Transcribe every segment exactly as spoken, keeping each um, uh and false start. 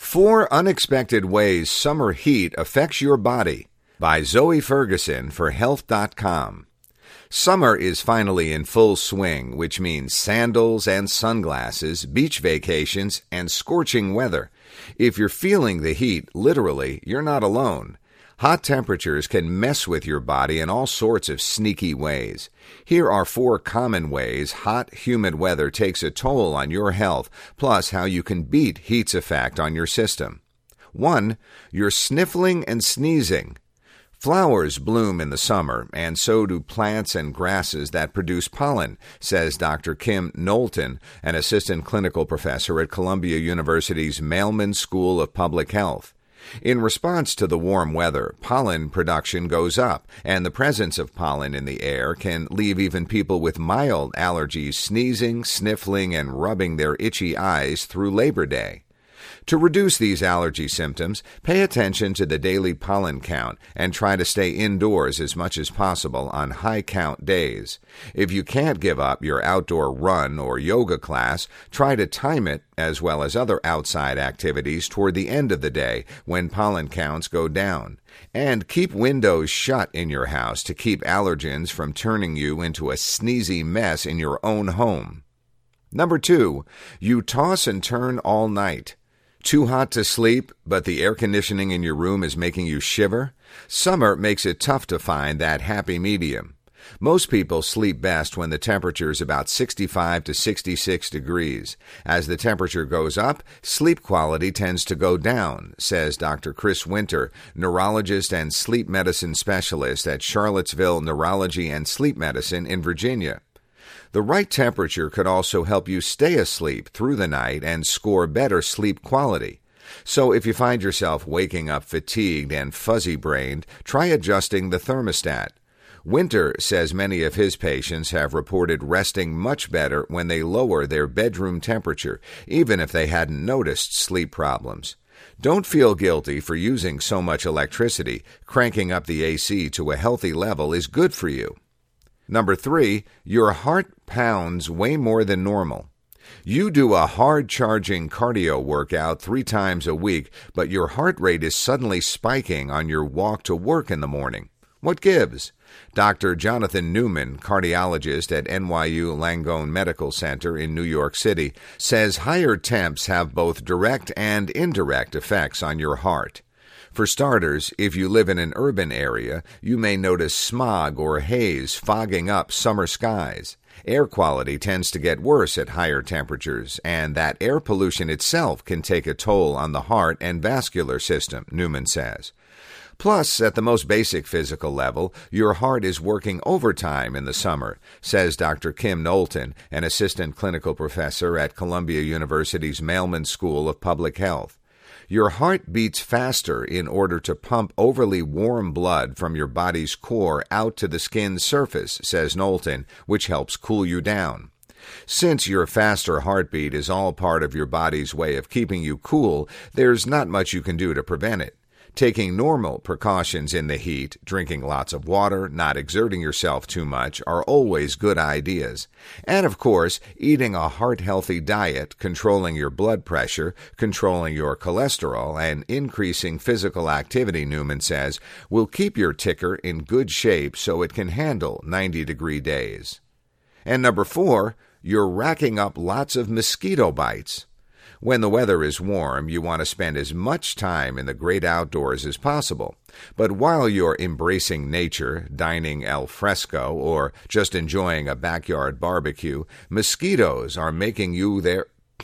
Four Unexpected Ways Summer Heat Affects Your Body by Zoe Ferguson for health dot com. Summer is finally in full swing, which means sandals and sunglasses, beach vacations, and scorching weather. If you're feeling the heat, literally, you're not alone. Hot temperatures can mess with your body in all sorts of sneaky ways. Here are four common ways hot, humid weather takes a toll on your health, plus how you can beat heat's effect on your system. One, you're sniffling and sneezing. Flowers bloom in the summer, and so do plants and grasses that produce pollen, says Doctor Kim Knowlton, an assistant clinical professor at Columbia University's Mailman School of Public Health. In response to the warm weather, pollen production goes up, and the presence of pollen in the air can leave even people with mild allergies sneezing, sniffling, and rubbing their itchy eyes through Labor Day. To reduce these allergy symptoms, pay attention to the daily pollen count and try to stay indoors as much as possible on high-count days. If you can't give up your outdoor run or yoga class, try to time it, as well as other outside activities, toward the end of the day when pollen counts go down. And keep windows shut in your house to keep allergens from turning you into a sneezy mess in your own home. Number two, you toss and turn all night. Too hot to sleep, but the air conditioning in your room is making you shiver? Summer makes it tough to find that happy medium. Most people sleep best when the temperature is about sixty-five to sixty-six degrees. As the temperature goes up, sleep quality tends to go down, says Doctor Chris Winter, neurologist and sleep medicine specialist at Charlottesville Neurology and Sleep Medicine in Virginia. The right temperature could also help you stay asleep through the night and score better sleep quality. So if you find yourself waking up fatigued and fuzzy-brained, try adjusting the thermostat. Winter says many of his patients have reported resting much better when they lower their bedroom temperature, even if they hadn't noticed sleep problems. Don't feel guilty for using so much electricity. Cranking up the A C to a healthy level is good for you. Number three, your heart pounds way more than normal. You do a hard-charging cardio workout three times a week, but your heart rate is suddenly spiking on your walk to work in the morning. What gives? Doctor Jonathan Newman, cardiologist at N Y U Langone Medical Center in New York City, says higher temps have both direct and indirect effects on your heart. For starters, if you live in an urban area, you may notice smog or haze fogging up summer skies. Air quality tends to get worse at higher temperatures, and that air pollution itself can take a toll on the heart and vascular system, Newman says. Plus, at the most basic physical level, your heart is working overtime in the summer, says Doctor Kim Knowlton, an assistant clinical professor at Columbia University's Mailman School of Public Health. Your heart beats faster in order to pump overly warm blood from your body's core out to the skin's surface, says Knowlton, which helps cool you down. Since your faster heartbeat is all part of your body's way of keeping you cool, there's not much you can do to prevent it. Taking normal precautions in the heat, drinking lots of water, not exerting yourself too much, are always good ideas. And of course, eating a heart-healthy diet, controlling your blood pressure, controlling your cholesterol, and increasing physical activity, Newman says, will keep your ticker in good shape so it can handle ninety-degree days. And number four, you're racking up lots of mosquito bites. When the weather is warm, you want to spend as much time in the great outdoors as possible. But while you're embracing nature, dining al fresco, or just enjoying a backyard barbecue, mosquitoes are making you their...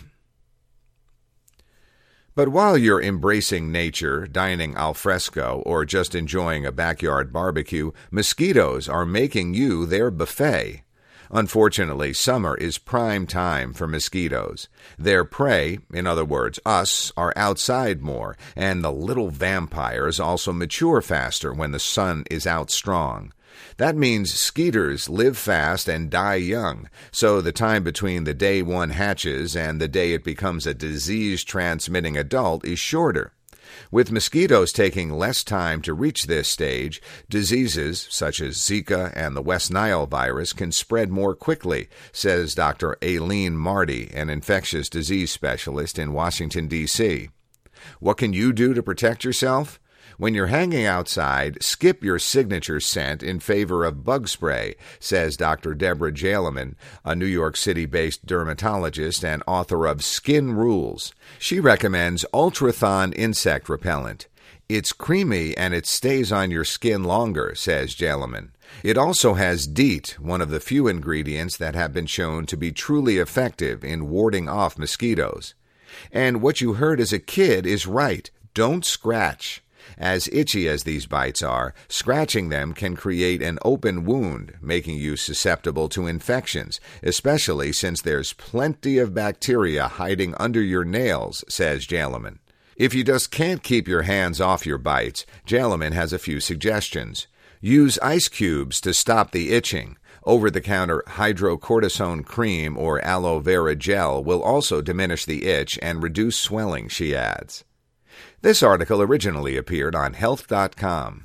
But while you're embracing nature, dining al fresco, or just enjoying a backyard barbecue, mosquitoes are making you their buffet. Unfortunately, summer is prime time for mosquitoes. Their prey, in other words, us, are outside more, and the little vampires also mature faster when the sun is out strong. That means skeeters live fast and die young, so the time between the day one hatches and the day it becomes a disease-transmitting adult is shorter. With mosquitoes taking less time to reach this stage, diseases such as Zika and the West Nile virus can spread more quickly, says Doctor Aileen Marty, an infectious disease specialist in Washington, D C What can you do to protect yourself? When you're hanging outside, skip your signature scent in favor of bug spray, says Doctor Deborah Jaliman, a New York City-based dermatologist and author of Skin Rules. She recommends Ultrathon insect repellent. It's creamy and it stays on your skin longer, says Jaliman. It also has DEET, one of the few ingredients that have been shown to be truly effective in warding off mosquitoes. And what you heard as a kid is right. Don't scratch. As itchy as these bites are, scratching them can create an open wound, making you susceptible to infections, especially since there's plenty of bacteria hiding under your nails, says Jaliman. If you just can't keep your hands off your bites, Jaliman has a few suggestions. Use ice cubes to stop the itching. Over-the-counter hydrocortisone cream or aloe vera gel will also diminish the itch and reduce swelling, she adds. This article originally appeared on health dot com.